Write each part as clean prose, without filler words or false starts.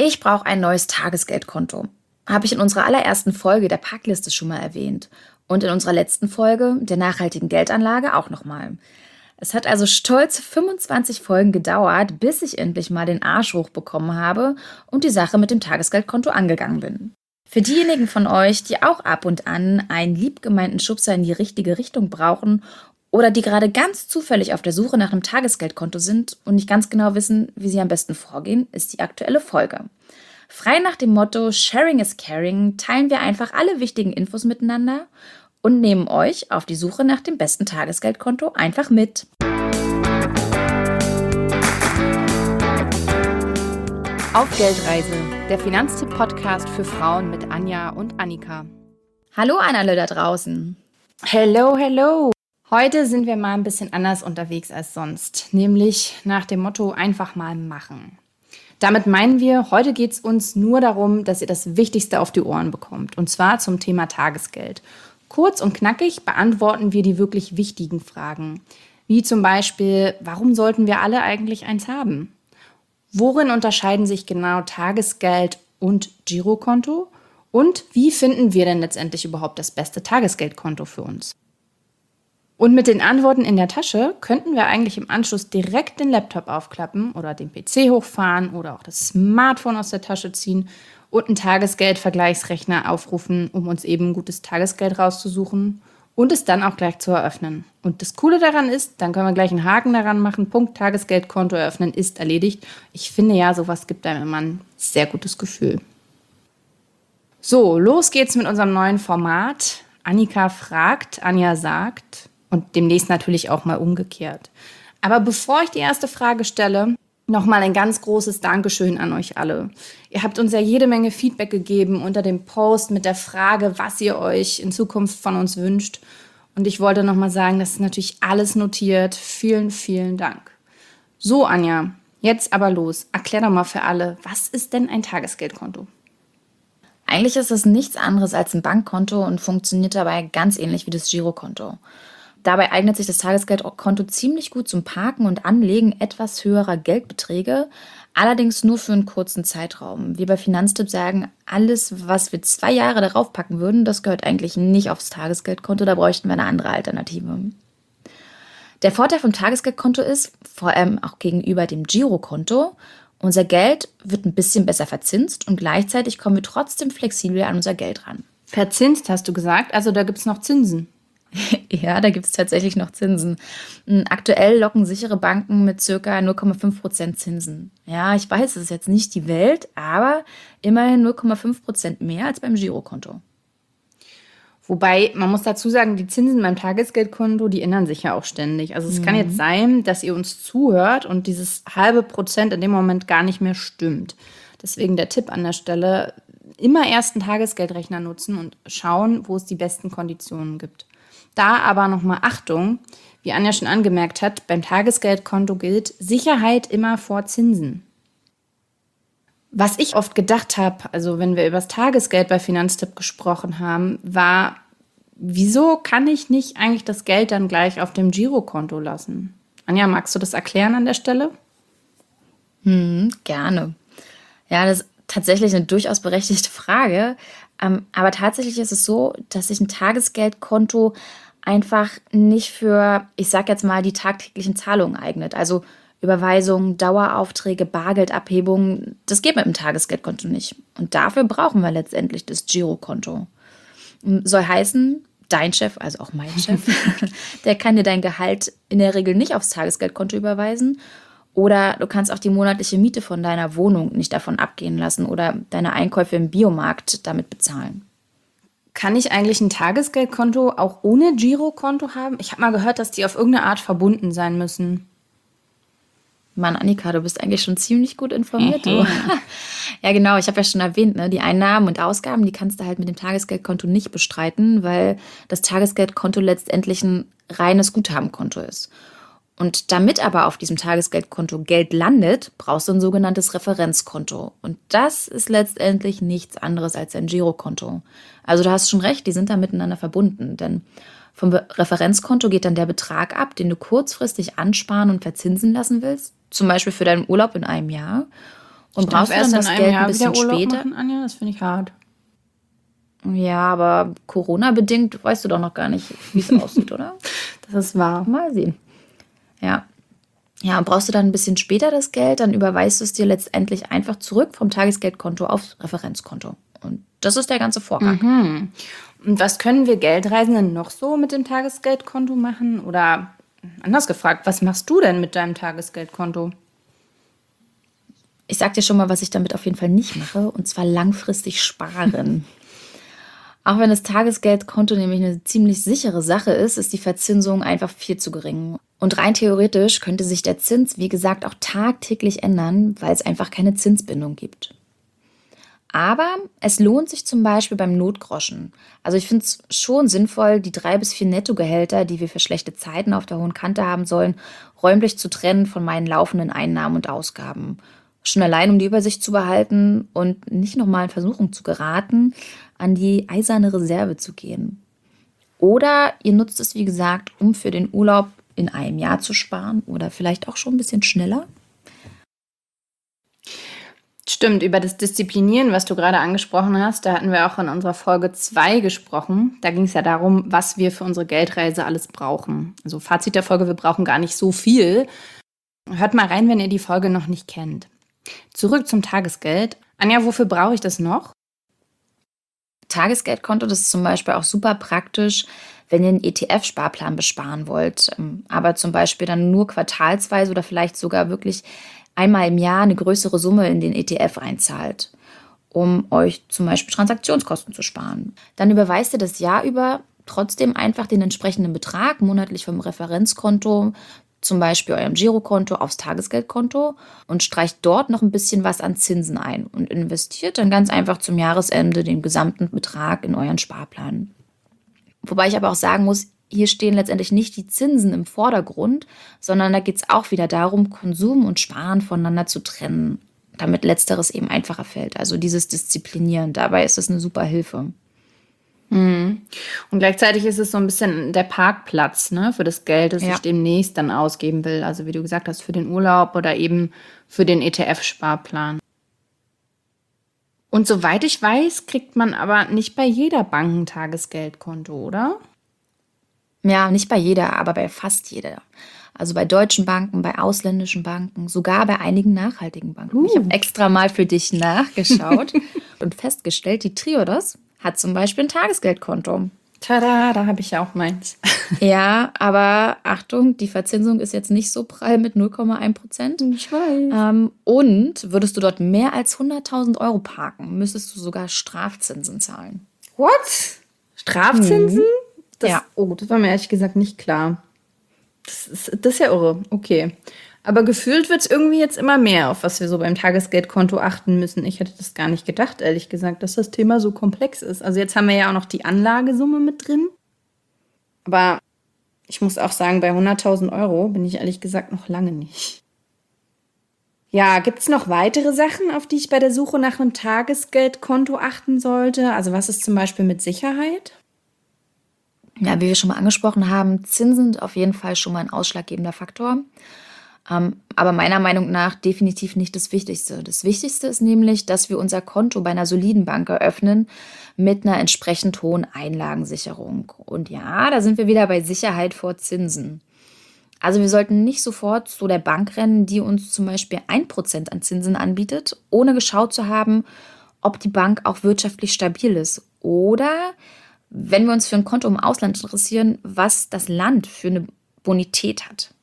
Ich brauche ein neues Tagesgeldkonto. Habe ich in unserer allerersten Folge der Packliste schon mal erwähnt. Und in unserer letzten Folge der nachhaltigen Geldanlage auch nochmal. Es hat also stolze 25 Folgen gedauert, bis ich endlich mal den Arsch hochbekommen habe und die Sache mit dem Tagesgeldkonto angegangen bin. Für diejenigen von euch, die auch ab und an einen liebgemeinten Schubser in die richtige Richtung brauchen oder die gerade ganz zufällig auf der Suche nach einem Tagesgeldkonto sind und nicht ganz genau wissen, wie sie am besten vorgehen, ist die aktuelle Folge. Frei nach dem Motto Sharing is Caring teilen wir einfach alle wichtigen Infos miteinander und nehmen euch auf die Suche nach dem besten Tagesgeldkonto einfach mit. Auf Geldreise, der Finanztipp-Podcast für Frauen mit Anja und Annika. Hallo an alle da draußen. Hello, hello. Heute sind wir mal ein bisschen anders unterwegs als sonst, nämlich nach dem Motto einfach mal machen. Damit meinen wir, heute geht es uns nur darum, dass ihr das Wichtigste auf die Ohren bekommt, und zwar zum Thema Tagesgeld. Kurz und knackig beantworten wir die wirklich wichtigen Fragen, wie zum Beispiel, warum sollten wir alle eigentlich eins haben? Worin unterscheiden sich genau Tagesgeld und Girokonto? Und wie finden wir denn letztendlich überhaupt das beste Tagesgeldkonto für uns? Und mit den Antworten in der Tasche könnten wir eigentlich im Anschluss direkt den Laptop aufklappen oder den PC hochfahren oder auch das Smartphone aus der Tasche ziehen und einen Tagesgeldvergleichsrechner aufrufen, um uns eben gutes Tagesgeld rauszusuchen und es dann auch gleich zu eröffnen. Und das Coole daran ist, dann können wir gleich einen Haken daran machen, Punkt, Tagesgeldkonto eröffnen ist erledigt. Ich finde ja, sowas gibt einem immer ein sehr gutes Gefühl. So, los geht's mit unserem neuen Format. Annika fragt, Anja sagt und demnächst natürlich auch mal umgekehrt. Aber bevor ich die erste Frage stelle, nochmal ein ganz großes Dankeschön an euch alle. Ihr habt uns ja jede Menge Feedback gegeben unter dem Post mit der Frage, was ihr euch in Zukunft von uns wünscht. Und ich wollte nochmal sagen, das ist natürlich alles notiert. Vielen, vielen Dank. So, Anja, jetzt aber los. Erklär doch mal für alle, was ist denn ein Tagesgeldkonto? Eigentlich ist es nichts anderes als ein Bankkonto und funktioniert dabei ganz ähnlich wie das Girokonto. Dabei eignet sich das Tagesgeldkonto ziemlich gut zum Parken und Anlegen etwas höherer Geldbeträge, allerdings nur für einen kurzen Zeitraum. Wir bei Finanztipp sagen, alles, was wir 2 Jahre darauf packen würden, das gehört eigentlich nicht aufs Tagesgeldkonto, da bräuchten wir eine andere Alternative. Der Vorteil vom Tagesgeldkonto ist, vor allem auch gegenüber dem Girokonto, unser Geld wird ein bisschen besser verzinst und gleichzeitig kommen wir trotzdem flexibel an unser Geld ran. Verzinst, hast du gesagt? Also da gibt es noch Zinsen. Ja, da gibt es tatsächlich noch Zinsen. Aktuell locken sichere Banken mit ca. 0,5% Zinsen. Ja, ich weiß, es ist jetzt nicht die Welt, aber immerhin 0,5% mehr als beim Girokonto. Wobei, man muss dazu sagen, die Zinsen beim Tagesgeldkonto, die ändern sich ja auch ständig. Also es kann jetzt sein, dass ihr uns zuhört und dieses halbe Prozent in dem Moment gar nicht mehr stimmt. Deswegen der Tipp an der Stelle, immer erst einen Tagesgeldrechner nutzen und schauen, wo es die besten Konditionen gibt. Da aber nochmal Achtung, wie Anja schon angemerkt hat, beim Tagesgeldkonto gilt Sicherheit immer vor Zinsen. Was ich oft gedacht habe, also wenn wir über das Tagesgeld bei Finanztipp gesprochen haben, war, wieso kann ich nicht eigentlich das Geld dann gleich auf dem Girokonto lassen? Anja, magst du das erklären an der Stelle? Gerne. Ja, das ist tatsächlich eine durchaus berechtigte Frage. Aber tatsächlich ist es so, dass sich ein Tagesgeldkonto einfach nicht für, ich sag jetzt mal, die tagtäglichen Zahlungen eignet. Also Überweisungen, Daueraufträge, Bargeldabhebungen, das geht mit dem Tagesgeldkonto nicht. Und dafür brauchen wir letztendlich das Girokonto. Soll heißen, dein Chef, also auch mein Chef, der kann dir dein Gehalt in der Regel nicht aufs Tagesgeldkonto überweisen. Oder du kannst auch die monatliche Miete von deiner Wohnung nicht davon abgehen lassen oder deine Einkäufe im Biomarkt damit bezahlen. Kann ich eigentlich ein Tagesgeldkonto auch ohne Girokonto haben? Ich habe mal gehört, dass die auf irgendeine Art verbunden sein müssen. Mann, Annika, du bist eigentlich schon ziemlich gut informiert. Du. Ja, genau, ich habe ja schon erwähnt, ne, die Einnahmen und Ausgaben, die kannst du halt mit dem Tagesgeldkonto nicht bestreiten, weil das Tagesgeldkonto letztendlich ein reines Guthabenkonto ist. Und damit aber auf diesem Tagesgeldkonto Geld landet, brauchst du ein sogenanntes Referenzkonto. Und das ist letztendlich nichts anderes als ein Girokonto. Also du hast schon recht, die sind da miteinander verbunden. Denn vom Referenzkonto geht dann der Betrag ab, den du kurzfristig ansparen und verzinsen lassen willst. Zum Beispiel für deinen Urlaub in einem Jahr. Und darf brauchst du dann erst in das einem Geld ein Jahr bisschen wieder Urlaub später? machen, Anja? Das finde ich hart. Ja, aber Corona-bedingt weißt du doch noch gar nicht, wie es aussieht, oder? Das ist wahr. Mal sehen. Ja. Ja, und brauchst du dann ein bisschen später das Geld, dann überweist du es dir letztendlich einfach zurück vom Tagesgeldkonto aufs Referenzkonto. Und das ist der ganze Vorgang. Und was können wir Geldreisenden noch so mit dem Tagesgeldkonto machen? Oder anders gefragt, was machst du denn mit deinem Tagesgeldkonto? Ich sag dir schon mal, was ich damit auf jeden Fall nicht mache, und zwar langfristig sparen. Auch wenn das Tagesgeldkonto nämlich eine ziemlich sichere Sache ist, ist die Verzinsung einfach viel zu gering. Und rein theoretisch könnte sich der Zins, wie gesagt, auch tagtäglich ändern, weil es einfach keine Zinsbindung gibt. Aber es lohnt sich zum Beispiel beim Notgroschen. Also ich finde es schon sinnvoll, die 3 bis 4 Nettogehälter, die wir für schlechte Zeiten auf der hohen Kante haben sollen, räumlich zu trennen von meinen laufenden Einnahmen und Ausgaben. Schon allein, um die Übersicht zu behalten und nicht nochmal in Versuchung zu geraten, an die eiserne Reserve zu gehen. Oder ihr nutzt es, wie gesagt, um für den Urlaub in einem Jahr zu sparen oder vielleicht auch schon ein bisschen schneller. Stimmt, über das Disziplinieren, was du gerade angesprochen hast, da hatten wir auch in unserer Folge 2 gesprochen. Da ging es ja darum, was wir für unsere Geldreise alles brauchen. Also Fazit der Folge, wir brauchen gar nicht so viel. Hört mal rein, wenn ihr die Folge noch nicht kennt. Zurück zum Tagesgeld. Anja, wofür brauche ich das noch? Tagesgeldkonto, das ist zum Beispiel auch super praktisch, wenn ihr einen ETF-Sparplan besparen wollt, aber zum Beispiel dann nur quartalsweise oder vielleicht sogar wirklich einmal im Jahr eine größere Summe in den ETF einzahlt, um euch zum Beispiel Transaktionskosten zu sparen. Dann überweist ihr das Jahr über trotzdem einfach den entsprechenden Betrag monatlich vom Referenzkonto, zum Beispiel eurem Girokonto, aufs Tagesgeldkonto und streicht dort noch ein bisschen was an Zinsen ein und investiert dann ganz einfach zum Jahresende den gesamten Betrag in euren Sparplan. Wobei ich aber auch sagen muss, hier stehen letztendlich nicht die Zinsen im Vordergrund, sondern da geht es auch wieder darum, Konsum und Sparen voneinander zu trennen, damit letzteres eben einfacher fällt. Also dieses Disziplinieren, dabei ist es eine super Hilfe. Und gleichzeitig ist es so ein bisschen der Parkplatz, ne, für das Geld, das Ja. ich demnächst dann ausgeben will. Also wie du gesagt hast, für den Urlaub oder eben für den ETF-Sparplan. Und soweit ich weiß, kriegt man aber nicht bei jeder Bank ein Tagesgeldkonto, oder? Ja, nicht bei jeder, aber bei fast jeder. Also bei deutschen Banken, bei ausländischen Banken, sogar bei einigen nachhaltigen Banken. Ich habe extra mal für dich nachgeschaut und festgestellt, die Triodos hat zum Beispiel ein Tagesgeldkonto. Tada, da habe ich ja auch meins. Ja, aber Achtung, die Verzinsung ist jetzt nicht so prall mit 0,1%. Ich weiß. Und würdest du dort mehr als 100.000 Euro parken, müsstest du sogar Strafzinsen zahlen. What? Strafzinsen? Ja. Oh, das war mir ehrlich gesagt nicht klar. Das ist ja irre. Okay. Aber gefühlt wird es irgendwie jetzt immer mehr, auf was wir so beim Tagesgeldkonto achten müssen. Ich hätte das gar nicht gedacht, ehrlich gesagt, dass das Thema so komplex ist. Also jetzt haben wir ja auch noch die Anlagesumme mit drin. Aber ich muss auch sagen, bei 100.000 Euro bin ich ehrlich gesagt noch lange nicht. Ja, gibt es noch weitere Sachen, auf die ich bei der Suche nach einem Tagesgeldkonto achten sollte? Also was ist zum Beispiel mit Sicherheit? Ja, wie wir schon mal angesprochen haben, Zinsen sind auf jeden Fall schon mal ein ausschlaggebender Faktor. Aber meiner Meinung nach definitiv nicht das Wichtigste. Das Wichtigste ist nämlich, dass wir unser Konto bei einer soliden Bank eröffnen mit einer entsprechend hohen Einlagensicherung. Und ja, da sind wir wieder bei Sicherheit vor Zinsen. Also wir sollten nicht sofort zu der Bank rennen, die uns zum Beispiel 1% an Zinsen anbietet, ohne geschaut zu haben, ob die Bank auch wirtschaftlich stabil ist. Oder wenn wir uns für ein Konto im Ausland interessieren, was das Land für eine Bonität hat.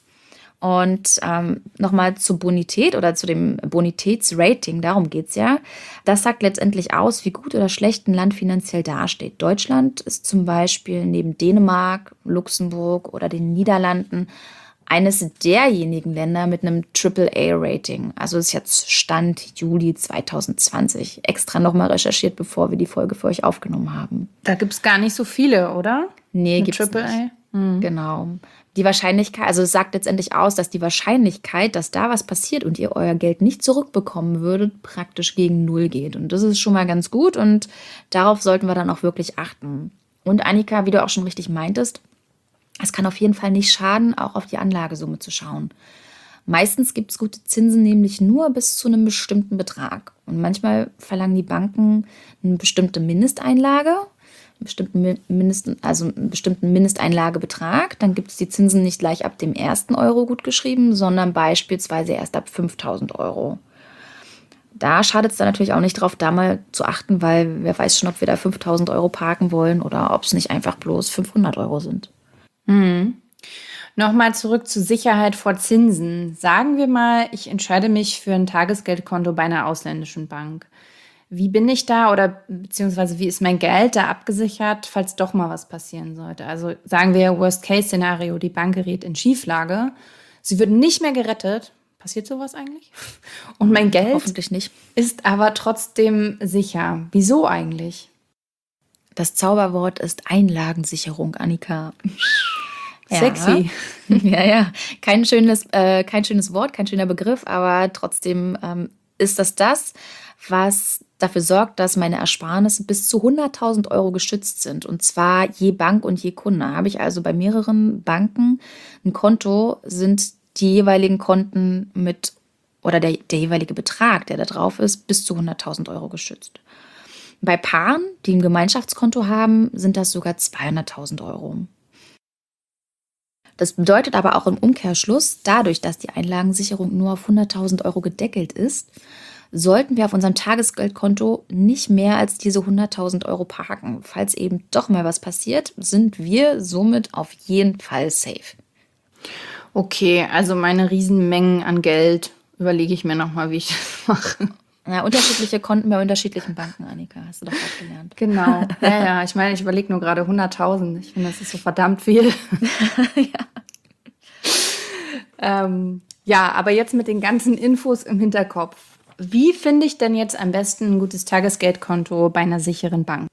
Und nochmal zur Bonität oder zu dem Bonitätsrating, darum geht es ja. Das sagt letztendlich aus, wie gut oder schlecht ein Land finanziell dasteht. Deutschland ist zum Beispiel neben Dänemark, Luxemburg oder den Niederlanden eines derjenigen Länder mit einem AAA-Rating. Also ist jetzt Stand Juli 2020. Extra nochmal recherchiert, bevor wir die Folge für euch aufgenommen haben. Da gibt es gar nicht so viele, oder? Nee, Mit gibt's nicht. AAA? Genau. Die Wahrscheinlichkeit, also es sagt letztendlich aus, dass die Wahrscheinlichkeit, dass da was passiert und ihr euer Geld nicht zurückbekommen würdet, praktisch gegen 0 geht. Und das ist schon mal ganz gut und darauf sollten wir dann auch wirklich achten. Und Annika, wie du auch schon richtig meintest, es kann auf jeden Fall nicht schaden, auch auf die Anlagesumme zu schauen. Meistens gibt es gute Zinsen nämlich nur bis zu einem bestimmten Betrag. Und manchmal verlangen die Banken eine bestimmte Mindesteinlage, einen bestimmten Mindesteinlagebetrag. Dann gibt es die Zinsen nicht gleich ab dem ersten Euro gutgeschrieben, sondern beispielsweise erst ab 5.000 Euro. Da schadet es dann natürlich auch nicht drauf, da mal zu achten, weil wer weiß schon, ob wir da 5.000 Euro parken wollen oder ob es nicht einfach bloß 500 Euro sind. Nochmal zurück zur Sicherheit vor Zinsen. Sagen wir mal, ich entscheide mich für ein Tagesgeldkonto bei einer ausländischen Bank. Wie bin ich da oder beziehungsweise wie ist mein Geld da abgesichert, falls doch mal was passieren sollte? Also sagen wir Worst-Case-Szenario, die Bank gerät in Schieflage, sie wird nicht mehr gerettet. Passiert sowas eigentlich? Und mein Geld Hoffentlich nicht. ist aber trotzdem sicher. Wieso eigentlich? Das Zauberwort ist Einlagensicherung, Annika. Sexy. Ja. Kein schönes Wort, kein schöner Begriff, aber trotzdem ist das, was dafür sorgt, dass meine Ersparnisse bis zu 100.000 Euro geschützt sind. Und zwar je Bank und je Kunde. Habe ich also bei mehreren Banken ein Konto, sind die jeweiligen Konten oder der jeweilige Betrag, der da drauf ist, bis zu 100.000 Euro geschützt. Bei Paaren, die ein Gemeinschaftskonto haben, sind das sogar 200.000 Euro. Das bedeutet aber auch im Umkehrschluss, dadurch, dass die Einlagensicherung nur auf 100.000 Euro gedeckelt ist, sollten wir auf unserem Tagesgeldkonto nicht mehr als diese 100.000 Euro parken. Falls eben doch mal was passiert, sind wir somit auf jeden Fall safe. Okay, also meine Riesenmengen an Geld überlege ich mir nochmal, wie ich das mache. Ja, unterschiedliche Konten bei unterschiedlichen Banken, Annika, hast du doch auch gelernt. Genau, ja, ich meine, ich überlege nur gerade 100.000. Ich finde, das ist so verdammt viel. Ja, aber jetzt mit den ganzen Infos im Hinterkopf. Wie finde ich denn jetzt am besten ein gutes Tagesgeldkonto bei einer sicheren Bank?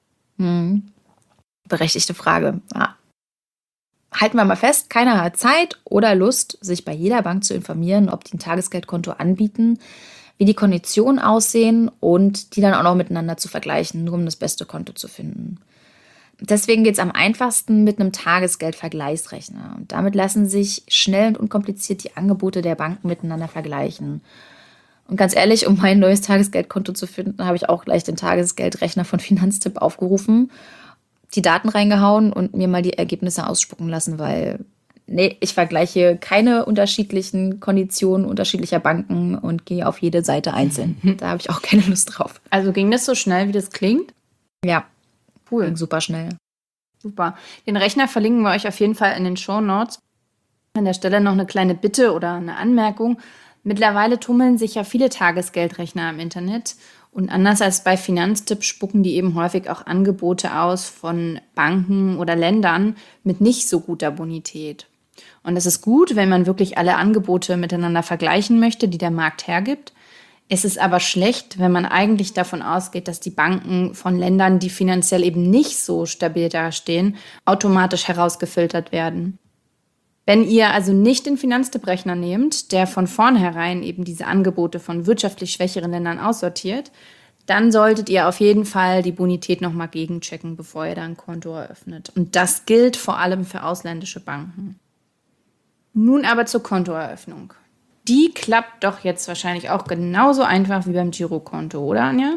Berechtigte Frage. Ja. Halten wir mal fest, keiner hat Zeit oder Lust, sich bei jeder Bank zu informieren, ob die ein Tagesgeldkonto anbieten, wie die Konditionen aussehen und die dann auch noch miteinander zu vergleichen, nur um das beste Konto zu finden. Deswegen geht es am einfachsten mit einem Tagesgeldvergleichsrechner. Und damit lassen sich schnell und unkompliziert die Angebote der Banken miteinander vergleichen. Und ganz ehrlich, um mein neues Tagesgeldkonto zu finden, habe ich auch gleich den Tagesgeldrechner von Finanztipp aufgerufen, die Daten reingehauen und mir mal die Ergebnisse ausspucken lassen, weil ich vergleiche keine unterschiedlichen Konditionen unterschiedlicher Banken und gehe auf jede Seite einzeln. Da habe ich auch keine Lust drauf. Also ging das so schnell, wie das klingt? Ja, Cool. ging super schnell. Super. Den Rechner verlinken wir euch auf jeden Fall in den Shownotes. An der Stelle noch eine kleine Bitte oder eine Anmerkung. Mittlerweile tummeln sich ja viele Tagesgeldrechner im Internet. Und anders als bei Finanztipp spucken die eben häufig auch Angebote aus von Banken oder Ländern mit nicht so guter Bonität. Und es ist gut, wenn man wirklich alle Angebote miteinander vergleichen möchte, die der Markt hergibt. Es ist aber schlecht, wenn man eigentlich davon ausgeht, dass die Banken von Ländern, die finanziell eben nicht so stabil dastehen, automatisch herausgefiltert werden. Wenn ihr also nicht den Finanztipp-Rechner nehmt, der von vornherein eben diese Angebote von wirtschaftlich schwächeren Ländern aussortiert, dann solltet ihr auf jeden Fall die Bonität nochmal gegenchecken, bevor ihr da ein Konto eröffnet. Und das gilt vor allem für ausländische Banken. Nun aber zur Kontoeröffnung. Die klappt doch jetzt wahrscheinlich auch genauso einfach wie beim Girokonto, oder Anja?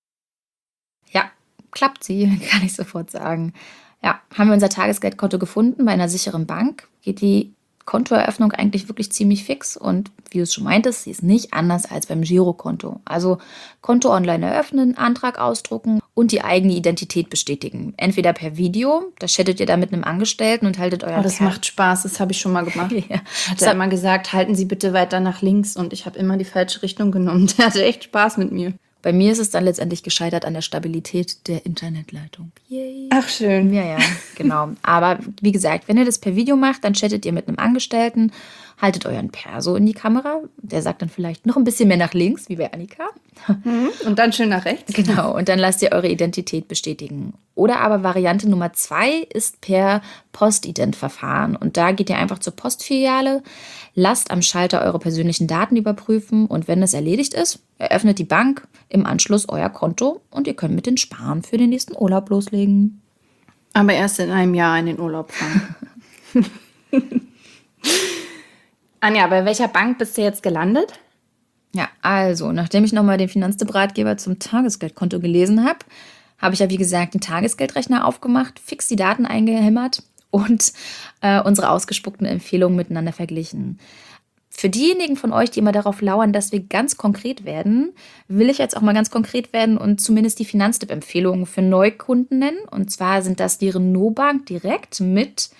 Ja, klappt sie, kann ich sofort sagen. Ja, haben wir unser Tagesgeldkonto gefunden bei einer sicheren Bank, geht die Kontoeröffnung eigentlich wirklich ziemlich fix und wie du es schon meintest, sie ist nicht anders als beim Girokonto. Also Konto online eröffnen, Antrag ausdrucken und die eigene Identität bestätigen. Entweder per Video, da chattet ihr da mit einem Angestellten und haltet euer Das macht Spaß, das habe ich schon mal gemacht. Ja. Hat er immer gesagt, halten Sie bitte weiter nach links und ich habe immer die falsche Richtung genommen. Der hatte echt Spaß mit mir. Bei mir ist es dann letztendlich gescheitert an der Stabilität der Internetleitung. Yay. Ach, schön. Ja, genau. Aber wie gesagt, wenn ihr das per Video macht, dann chattet ihr mit einem Angestellten, haltet euren Perso in die Kamera. Der sagt dann vielleicht noch ein bisschen mehr nach links, wie bei Annika. Und dann schön nach rechts. Genau, und dann lasst ihr eure Identität bestätigen. Oder aber Variante Nummer 2 ist per Postident-Verfahren. Und da geht ihr einfach zur Postfiliale, lasst am Schalter eure persönlichen Daten überprüfen und wenn das erledigt ist, eröffnet die Bank im Anschluss euer Konto und ihr könnt mit den Sparen für den nächsten Urlaub loslegen. Aber erst in einem Jahr in den Urlaub fahren. Anja, bei welcher Bank bist du jetzt gelandet? Ja, also, nachdem ich nochmal den Finanztipp-Ratgeber zum Tagesgeldkonto gelesen habe, habe ich ja, wie gesagt, den Tagesgeldrechner aufgemacht, fix die Daten eingehämmert und unsere ausgespuckten Empfehlungen miteinander verglichen. Für diejenigen von euch, die immer darauf lauern, dass wir ganz konkret werden, will ich jetzt auch mal ganz konkret werden und zumindest die Finanztipp-Empfehlungen für Neukunden nennen. Und zwar sind das die Renault Bank direkt mit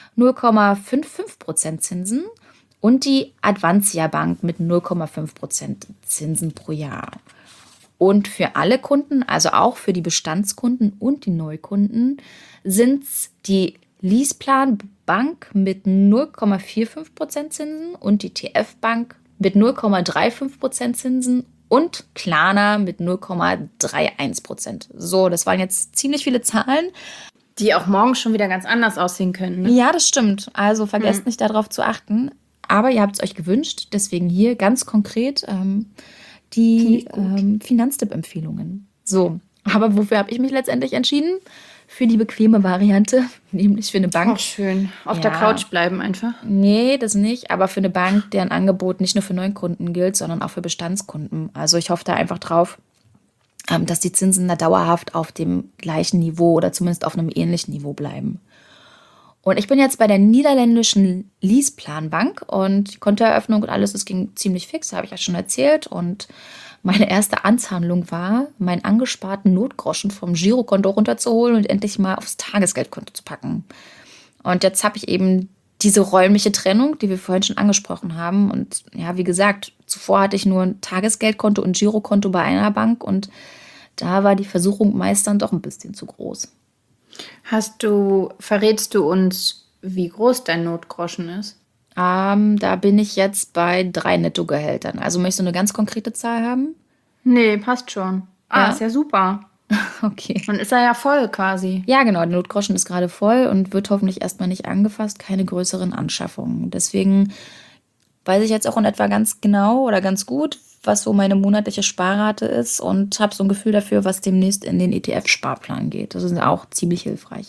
0,55% Zinsen und die Advanzia Bank mit 0,5% Zinsen pro Jahr. Und für alle Kunden, also auch für die Bestandskunden und die Neukunden, sind es die Leaseplan Bank mit 0,45% Zinsen und die TF Bank mit 0,35% Zinsen und Klarna mit 0,31%. So, das waren jetzt ziemlich viele Zahlen. Die auch morgen schon wieder ganz anders aussehen können. Ne? Ja, das stimmt. Also vergesst nicht darauf zu achten. Aber ihr habt es euch gewünscht, deswegen hier ganz konkret die Finanztipp-Empfehlungen. So, aber wofür habe ich mich letztendlich entschieden? Für die bequeme Variante, nämlich für eine Bank. Ach, schön. Auf der Couch bleiben einfach. Nee, das nicht, aber für eine Bank, deren Angebot nicht nur für Neukunden gilt, sondern auch für Bestandskunden. Also ich hoffe da einfach drauf, dass die Zinsen da dauerhaft auf dem gleichen Niveau oder zumindest auf einem ähnlichen Niveau bleiben. Und ich bin jetzt bei der niederländischen Leaseplan Bank und die Kontoeröffnung und alles, das ging ziemlich fix, habe ich ja schon erzählt. Und meine erste Amtshandlung war, meinen angesparten Notgroschen vom Girokonto runterzuholen und endlich mal aufs Tagesgeldkonto zu packen. Und jetzt habe ich eben diese räumliche Trennung, die wir vorhin schon angesprochen haben. Und ja, wie gesagt, zuvor hatte ich nur ein Tagesgeldkonto und Girokonto bei einer Bank und da war die Versuchung meist dann doch ein bisschen zu groß. Verrätst du uns, wie groß dein Notgroschen ist? Da bin ich jetzt bei 3 Nettogehältern. Also möchtest du eine ganz konkrete Zahl haben? Nee, passt schon. Ja? Ist ja super. Okay. Dann ist er ja voll quasi. Ja, genau. Der Notgroschen ist gerade voll und wird hoffentlich erstmal nicht angefasst. Keine größeren Anschaffungen. Deswegen weiß ich jetzt auch in etwa ganz genau oder ganz gut, was so meine monatliche Sparrate ist und habe so ein Gefühl dafür, was demnächst in den ETF-Sparplan geht. Das ist auch ziemlich hilfreich.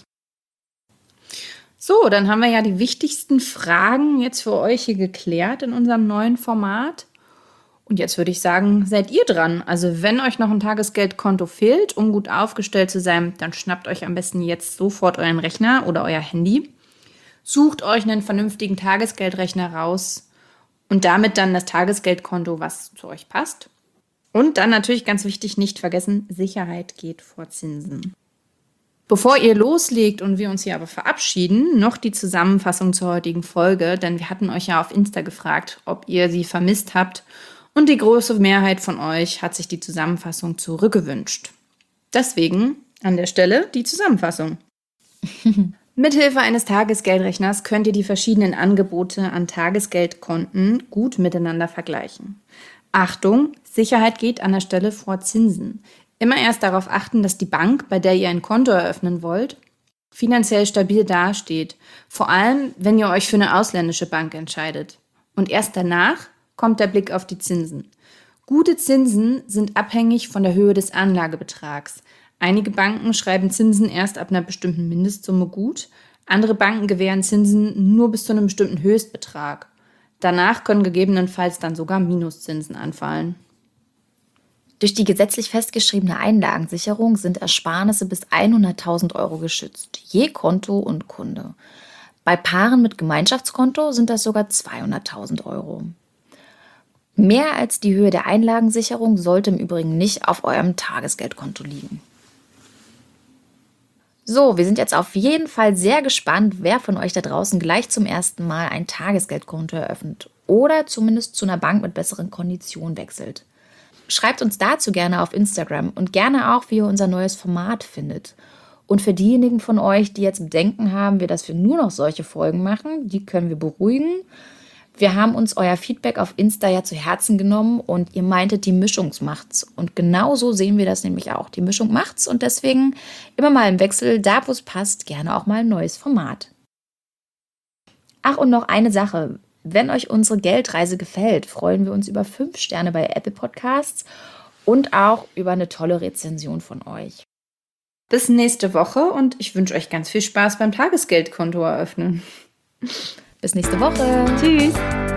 So, dann haben wir ja die wichtigsten Fragen jetzt für euch hier geklärt in unserem neuen Format. Und jetzt würde ich sagen, seid ihr dran. Also wenn euch noch ein Tagesgeldkonto fehlt, um gut aufgestellt zu sein, dann schnappt euch am besten jetzt sofort euren Rechner oder euer Handy. Sucht euch einen vernünftigen Tagesgeldrechner raus und damit dann das Tagesgeldkonto, was zu euch passt. Und dann natürlich ganz wichtig, nicht vergessen, Sicherheit geht vor Zinsen. Bevor ihr loslegt und wir uns hier aber verabschieden, noch die Zusammenfassung zur heutigen Folge, denn wir hatten euch ja auf Insta gefragt, ob ihr sie vermisst habt und die große Mehrheit von euch hat sich die Zusammenfassung zurückgewünscht. Deswegen an der Stelle die Zusammenfassung. Mithilfe eines Tagesgeldrechners könnt ihr die verschiedenen Angebote an Tagesgeldkonten gut miteinander vergleichen. Achtung, Sicherheit geht an der Stelle vor Zinsen. Immer erst darauf achten, dass die Bank, bei der ihr ein Konto eröffnen wollt, finanziell stabil dasteht. Vor allem, wenn ihr euch für eine ausländische Bank entscheidet. Und erst danach kommt der Blick auf die Zinsen. Gute Zinsen sind abhängig von der Höhe des Anlagebetrags. Einige Banken schreiben Zinsen erst ab einer bestimmten Mindestsumme gut. Andere Banken gewähren Zinsen nur bis zu einem bestimmten Höchstbetrag. Danach können gegebenenfalls dann sogar Minuszinsen anfallen. Durch die gesetzlich festgeschriebene Einlagensicherung sind Ersparnisse bis 100.000 Euro geschützt, je Konto und Kunde. Bei Paaren mit Gemeinschaftskonto sind das sogar 200.000 Euro. Mehr als die Höhe der Einlagensicherung sollte im Übrigen nicht auf eurem Tagesgeldkonto liegen. So, wir sind jetzt auf jeden Fall sehr gespannt, wer von euch da draußen gleich zum ersten Mal ein Tagesgeldkonto eröffnet oder zumindest zu einer Bank mit besseren Konditionen wechselt. Schreibt uns dazu gerne auf Instagram und gerne auch, wie ihr unser neues Format findet. Und für diejenigen von euch, die jetzt Bedenken haben, dass wir nur noch solche Folgen machen, die können wir beruhigen. Wir haben uns euer Feedback auf Insta ja zu Herzen genommen und ihr meintet, die Mischung macht's. Und genau so sehen wir das nämlich auch. Die Mischung macht's und deswegen immer mal im Wechsel, da wo es passt, gerne auch mal ein neues Format. Ach, und noch eine Sache. Wenn euch unsere Geldreise gefällt, freuen wir uns über 5 Sterne bei Apple Podcasts und auch über eine tolle Rezension von euch. Bis nächste Woche und ich wünsche euch ganz viel Spaß beim Tagesgeldkonto eröffnen. Bis nächste Woche. Tschüss.